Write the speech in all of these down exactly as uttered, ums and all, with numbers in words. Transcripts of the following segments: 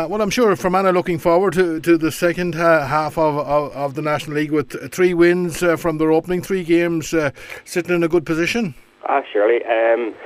Uh, well, I'm sure Fermanagh looking forward to, to the second uh, half of, of, of the National League with three wins uh, from their opening three games, uh, sitting in a good position. Ah, surely. Um,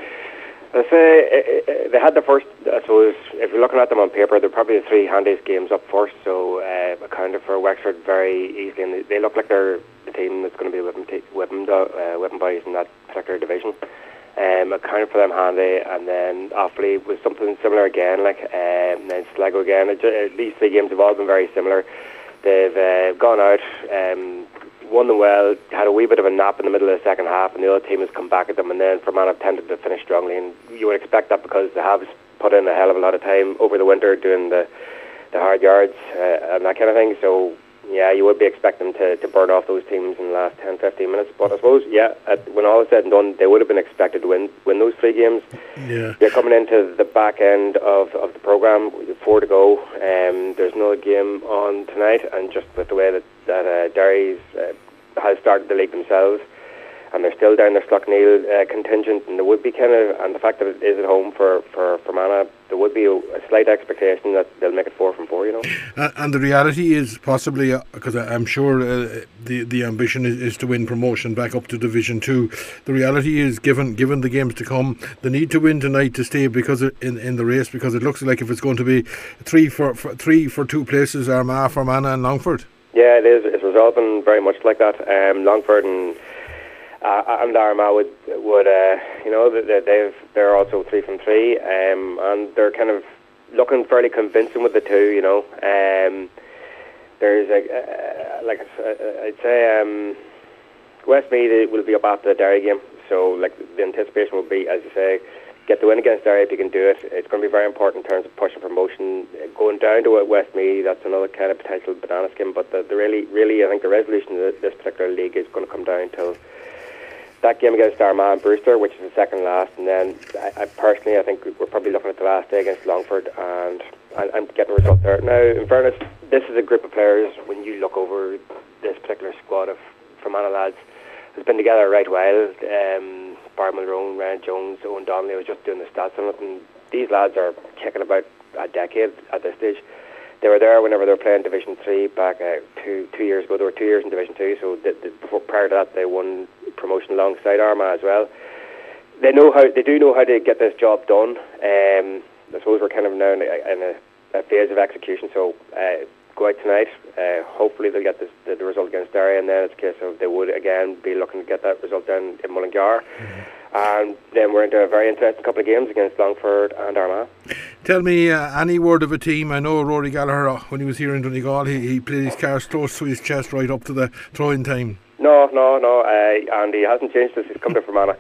I say uh, uh, they had the first. I suppose if you're looking at them on paper, they're probably the three handiest games up first. So uh, accounted for Wexford very easily, and they look like they're the team that's going to be whipping, t- whipping, uh, whipping boys in that particular division. Um, accounted for them handy, and then Offaly was something similar again, like um, and then Sligo again. It, uh, these three games have all been very similar. They've uh, gone out, um, won them well, had a wee bit of a nap in the middle of the second half, and the other team has come back at them, and then Fermanagh tended to finish strongly, and you would expect that because they have put in a hell of a lot of time over the winter doing the, the hard yards uh, and that kind of thing. So yeah, you would be expecting to, to burn off those teams in the last ten to fifteen minutes. But I suppose, yeah, at, when all is said and done, they would have been expected to win win those three games. Yeah. They're coming into the back end of, of the programme, with four to go. Um, there's no game on tonight, and just with the way that, that uh, Derry's uh, has started the league themselves, and they're still down their Slough-Neil uh, contingent, and there would be kind of, and the fact that it is at home for, for, for Fermanagh, there would be a, a slight expectation that they'll make it four from four, you know. Uh, and the reality is possibly, because uh, I'm sure uh, the the ambition is, is to win promotion back up to Division Two. The reality is, given given the games to come, the need to win tonight to stay because it, in in the race, because it looks like if it's going to be three for, for three for two places, Armagh, Fermanagh, and Longford. Yeah, it is. It's resolving very much like that. Um, Longford and Uh, and Armagh would would uh, you know they, they've they're also three from three, um, and they're kind of looking fairly convincing with the two. You know, um, there's a uh, like uh, I'd say um, Westmeath will be up after the Derry game, so like the anticipation will be, as you say, get the win against Derry if you can do it. It's going to be very important in terms of pushing promotion. Going down to Westmeath, that's another kind of potential banana skin. But the, the really, really, I think the resolution of this particular league is going to come down to that game against Armagh and Brewster, which is the second last, and then I, I personally, I think we're probably looking at the last day against Longford and, and, and getting a result there. Now, in fairness, this is a group of players, when you look over this particular squad of Fermanagh lads, has been together a right while. Um, Barry Mulroon, Ryan Jones, Owen Donnelly, I was just doing the stats on it, and these lads are kicking about a decade at this stage. They were there whenever they were playing Division Three back uh, two two years ago. They were two years in Division Two, so the, the, before prior to that, they won promotion alongside Armagh as well. They know how they do know how to get this job done. Um, I suppose we're kind of now in a, in a, a phase of execution. So uh, go out tonight. Uh, hopefully they'll get this, the, the result against Derry, and then it's a case of they would again be looking to get that result down in Mullingar. Mm-hmm. And then we're into a very interesting couple of games against Longford and Armagh. Tell me uh, any word of a team. I know Rory Gallagher, uh, when he was here in Donegal, he, he played his cards close to his chest right up to the throwing time. No, no, no, uh, and he hasn't changed since he's come to Fermanagh.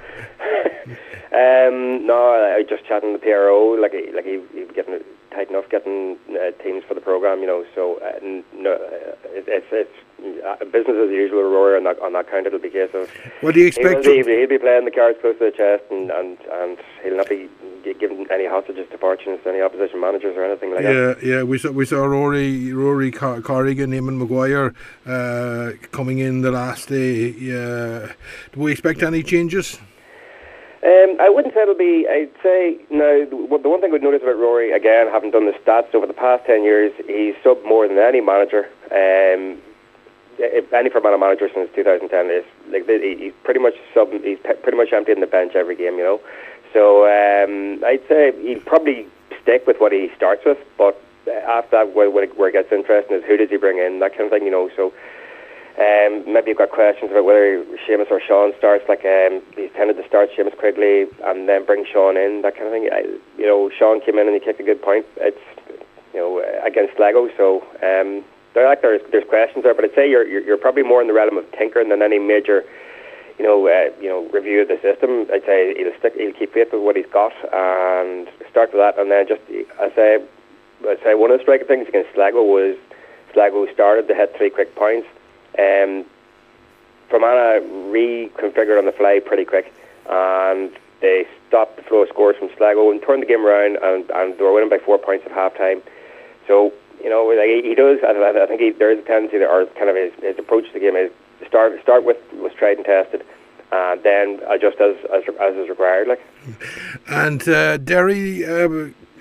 um, no, I just chatting to the P R O, like he, like he, he getting tight enough getting uh, teams for the programme, you know. So uh, no, uh, it, it's it's uh, business as usual, Rory, on that on that count. It'll be a case of what do you expect? He'll, he'll be playing the cards close to the chest, and, and, and he'll not be giving any hostages to fortunes to any opposition managers or anything like yeah, that. Yeah, yeah. We saw we saw Rory Rory Car- Corrigan, Eamon Maguire uh, coming in the last day. Yeah. Do we expect any changes? Um, I wouldn't say it'll be. I'd say no. The, the one thing I'd notice about Rory, again, having done the stats over the past ten years, he's subbed more than any manager. Um, if any Fermanagh manager since two thousand ten is like he's pretty much sub. He's pretty much emptying the bench every game, you know. So um, I'd say he'll probably stick with what he starts with, but after that, where, where it gets interesting is who does he bring in, that kind of thing, you know. So. Um, maybe you've got questions about whether Seamus or Sean starts. Like um, he's tended to start Seamus Quigley and then bring Sean in, that kind of thing. I, you know, Sean came in and he kicked a good point. It's you know against Sligo, so um, there like there's there's questions there. But I'd say you're you're, you're probably more in the realm of tinkering than any major, you know, uh, you know, review of the system. I'd say he'll stick, he'll keep faith with what he's got and start with that, and then just I say, I say one of the striking things against Sligo was Sligo started. They had three quick points. Um, Fermanagh reconfigured on the fly pretty quick, and they stopped the flow of scores from Sligo and turned the game around, and, and they were winning by four points at half time. So, you know, like he, he does, I, I think he, there is a tendency, that, or kind of his, his approach to the game is start start with what's tried and tested, and then adjust as as, as is required. Like. And uh, Derry, uh,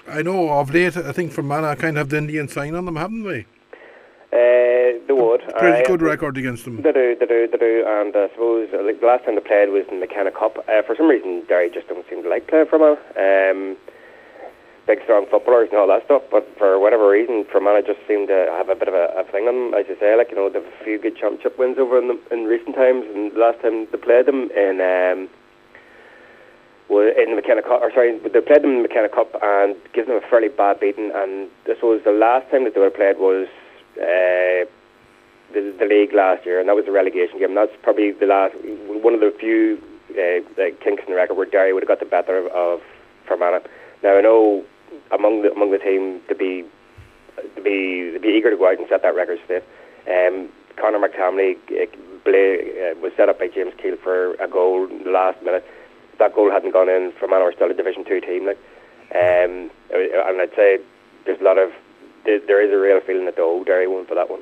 I know of late, I think Fermanagh kind of have the Indian sign on them, haven't they? Uh, they would. Pretty uh, good record against them. They do, they do, they do. And I suppose uh, like the last time they played was in the McKenna Cup. Uh, for some reason, Derry just don't seem to like playing Fermanagh. Um, big, strong footballers and all that stuff. But for whatever reason, Fermanagh just seem to have a bit of a, a thing on them. As you say, like, you know, they have a few good championship wins over in, the, in recent times. And the last time they played them in... Um, in the McKenna Cup, or sorry, they played them in the McKenna Cup and given them a fairly bad beating. And I suppose the last time that they were played was uh, the, the league last year, and that was a relegation game. That's probably the last, one of the few uh, like kinks in the record where Derry would have got the better of, of Fermanagh. Now I know among the among the team to be to be to be eager to go out and set that record straight. Um, Conor McTominay uh, play, uh, was set up by James Keel for a goal in the last minute. That goal hadn't gone in, Fermanagh were still a Division Two team, like, um, and I'd say there's a lot of there, there is a real feeling that the old Derry won for that one.